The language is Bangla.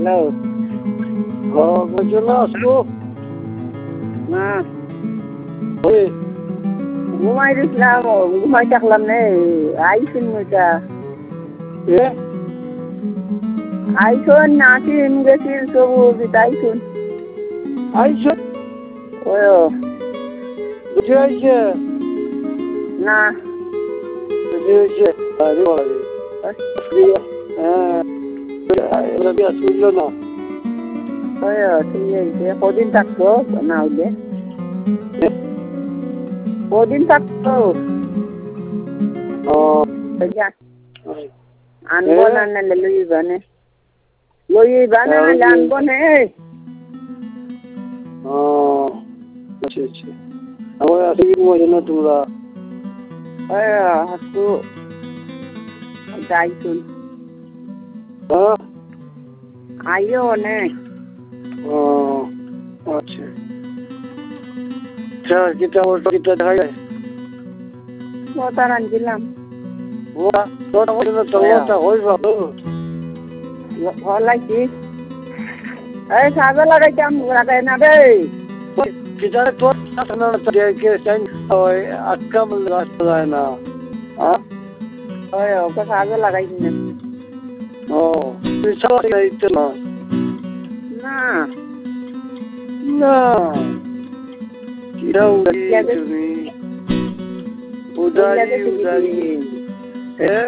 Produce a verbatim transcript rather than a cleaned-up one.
হ্যালো। ও চলে আসবো না ওই ঘুমাই দিছিলাম ঘুমাই থাকলাম নে আইসুন ওইটা এ আইসুন নাসিন গেছিল সবুজ আইসুন আইসে ও বুঝে আইসে না বুঝে আইসে আরে বাবা হ্যাঁ এরা কি আসলো না ওই ঠিক আছে কদিন থাকতো না হইলে কদিন থাকতো ও আনবো না নাহলে লইবা নে লইবা না নাহলে আনবো নে ও আচ্ছা আচ্ছা আমার আসে কি মজা না তোমরা ওই হাসু যাইছুন হ্যাঁ আইও নে ও আচ্ছা আচ্ছা কিতা ওটা কিতা দেখা যায় মোতার আনছিলাম ওটা ওটা ওটা তো ওটা হই যাবে হলাইছি এই সাজা লাগাইতাম লাগাই না রে কিতা তোর না দিয়ে কে সাইন ওই আটকাম রাস্তা যায় না হ্যাঁ ওই ওকে সাজা লাগাইছি না ও তুই সব এইতে না না না কিরা উড়ি তুমি উদারি উদারি এ